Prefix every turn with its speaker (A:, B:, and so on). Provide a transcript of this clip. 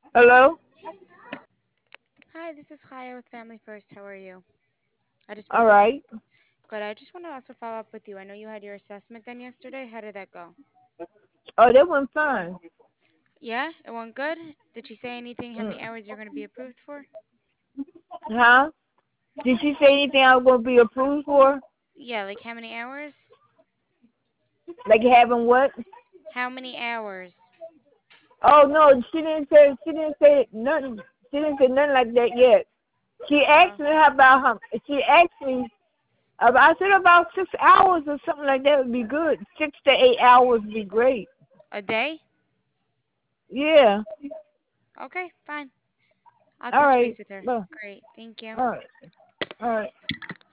A: Hello?
B: Hi, this is Chaya with Family First. How are you? I just
A: All
B: wanted to
A: right.
B: good. I just want to also follow up with you. I know you had your assessment done yesterday. How did that go?
A: Oh, that went fine.
B: Yeah, it went good. Did she say anything? How
A: Mm.
B: many hours you're going to be approved for?
A: Huh? Did she say anything I was going to be approved for?
B: Yeah, like how many hours?
A: Like having what?
B: How many hours?
A: Oh no, she didn't say nothing. She didn't say nothing like that yet. She
B: Uh,
A: asked me how about her. She asked me. I said about 6 hours or something like that would be good. 6 to 8 hours would be great.
B: a day?
A: Yeah.
B: Okay, fine. I'll
A: All
B: touch
A: right.
B: base with her.
A: Well,
B: Great. Thank you.
A: all right. All right.